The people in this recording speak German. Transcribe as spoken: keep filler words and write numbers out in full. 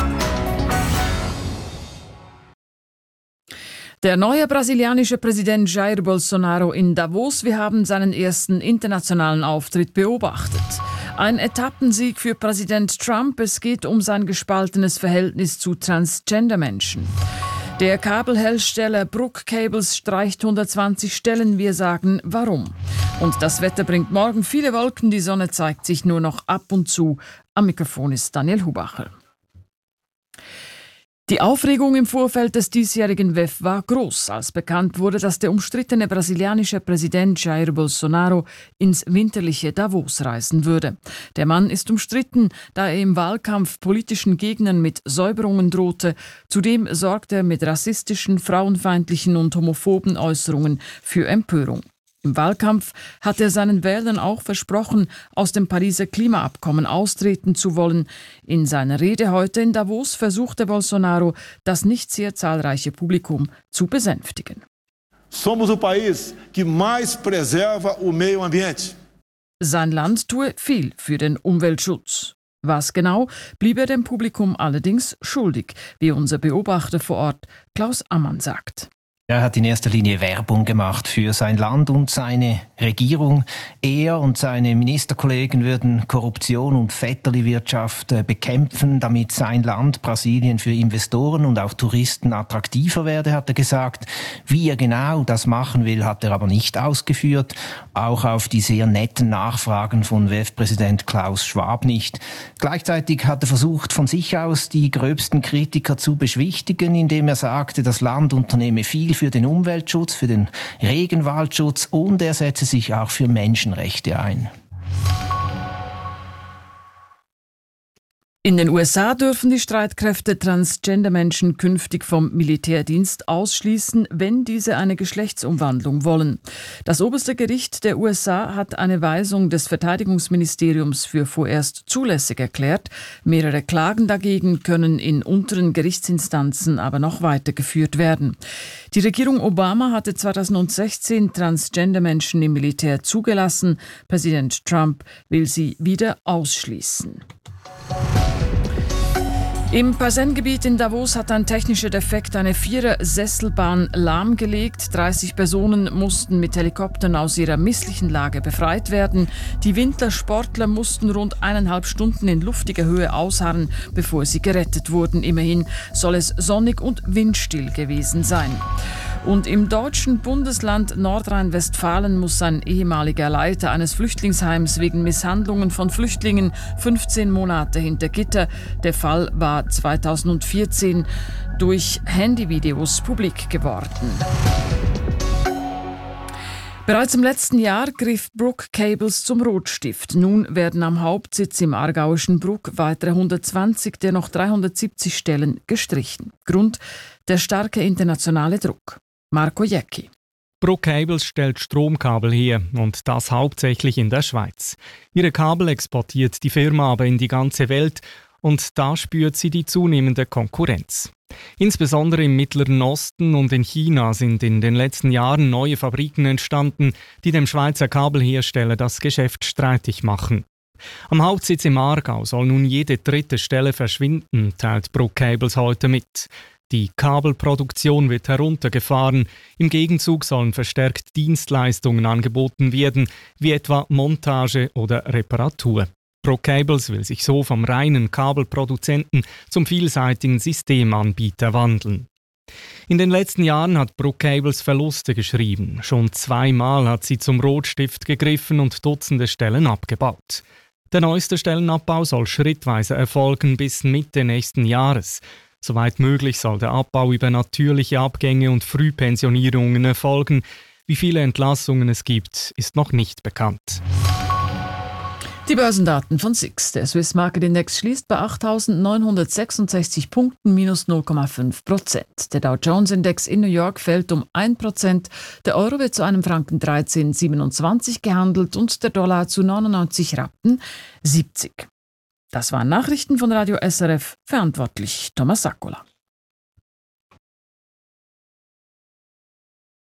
Der neue brasilianische Präsident Jair Bolsonaro in Davos. Wir haben seinen ersten internationalen Auftritt beobachtet. Ein Etappensieg für Präsident Trump. Es geht um sein gespaltenes Verhältnis zu Transgender-Menschen. Der Kabelhersteller Brugg Cables streicht hundertzwanzig Stellen. Wir sagen, warum. Und das Wetter bringt morgen viele Wolken. Die Sonne zeigt sich nur noch ab und zu. Am Mikrofon ist Daniel Hubacher. Die Aufregung im Vorfeld des diesjährigen W E F war groß, als bekannt wurde, dass der umstrittene brasilianische Präsident Jair Bolsonaro ins winterliche Davos reisen würde. Der Mann ist umstritten, da er im Wahlkampf politischen Gegnern mit Säuberungen drohte. Zudem sorgt er mit rassistischen, frauenfeindlichen und homophoben Äußerungen für Empörung. Im Wahlkampf hat er seinen Wählern auch versprochen, aus dem Pariser Klimaabkommen austreten zu wollen. In seiner Rede heute in Davos versuchte Bolsonaro, das nicht sehr zahlreiche Publikum zu besänftigen. Somos o país que mais preserva o meio ambiente. Sein Land tue viel für den Umweltschutz. Was genau, blieb er dem Publikum allerdings schuldig, wie unser Beobachter vor Ort Klaus Ammann sagt. Er hat in erster Linie Werbung gemacht für sein Land und seine Regierung. Er und seine Ministerkollegen würden Korruption und Vetterli-Wirtschaft bekämpfen, damit sein Land Brasilien für Investoren und auch Touristen attraktiver werde, hat er gesagt. Wie er genau das machen will, hat er aber nicht ausgeführt. Auch auf die sehr netten Nachfragen von W E F-Präsident Klaus Schwab nicht. Gleichzeitig hat er versucht, von sich aus die gröbsten Kritiker zu beschwichtigen, indem er sagte, das Land unternehme viel für den Umweltschutz, für den Regenwaldschutz und er setze sich auch für Menschenrechte ein. In den U S A dürfen die Streitkräfte Transgender-Menschen künftig vom Militärdienst ausschließen, wenn diese eine Geschlechtsumwandlung wollen. Das oberste Gericht der U S A hat eine Weisung des Verteidigungsministeriums für vorerst zulässig erklärt. Mehrere Klagen dagegen können in unteren Gerichtsinstanzen aber noch weitergeführt werden. Die Regierung Obama hatte zweitausendsechzehn Transgender-Menschen im Militär zugelassen. Präsident Trump will sie wieder ausschließen. Im Parsem-Gebiet in Davos hat ein technischer Defekt eine Vierer-Sesselbahn lahmgelegt. dreißig Personen mussten mit Helikoptern aus ihrer misslichen Lage befreit werden. Die Wintersportler mussten rund eineinhalb Stunden in luftiger Höhe ausharren, bevor sie gerettet wurden. Immerhin soll es sonnig und windstill gewesen sein. Und im deutschen Bundesland Nordrhein-Westfalen muss ein ehemaliger Leiter eines Flüchtlingsheims wegen Misshandlungen von Flüchtlingen fünfzehn Monate hinter Gitter. Der Fall war zweitausendvierzehn durch Handyvideos publik geworden. Bereits im letzten Jahr griff Brugg Cables zum Rotstift. Nun werden am Hauptsitz im aargauischen Brugg weitere hundertzwanzig der noch dreihundertsiebzig Stellen gestrichen. Grund der starke internationale Druck. Marco Jäcki. Brugg Cables stellt Stromkabel her und das hauptsächlich in der Schweiz. Ihre Kabel exportiert die Firma aber in die ganze Welt und da spürt sie die zunehmende Konkurrenz. Insbesondere im Mittleren Osten und in China sind in den letzten Jahren neue Fabriken entstanden, die dem Schweizer Kabelhersteller das Geschäft streitig machen. Am Hauptsitz im Aargau soll nun jede dritte Stelle verschwinden, teilt Brugg Cables heute mit. Die Kabelproduktion wird heruntergefahren. Im Gegenzug sollen verstärkt Dienstleistungen angeboten werden, wie etwa Montage oder Reparatur. Brugg Cables will sich so vom reinen Kabelproduzenten zum vielseitigen Systemanbieter wandeln. In den letzten Jahren hat Brugg Cables Verluste geschrieben. Schon zweimal hat sie zum Rotstift gegriffen und Dutzende Stellen abgebaut. Der neueste Stellenabbau soll schrittweise erfolgen bis Mitte nächsten Jahres. Soweit möglich soll der Abbau über natürliche Abgänge und Frühpensionierungen erfolgen. Wie viele Entlassungen es gibt, ist noch nicht bekannt. Die Börsendaten von S I X. Der Swiss Market Index schließt bei achttausendneunhundertsechsundsechzig Punkten, minus null Komma fünf Prozent. Der Dow Jones Index in New York fällt um ein Prozent. Der Euro wird zu einem Franken dreizehn Komma siebenundzwanzig gehandelt und der Dollar zu neunundneunzig Rappen siebzig. Das waren Nachrichten von Radio S R F, verantwortlich Thomas Saccola.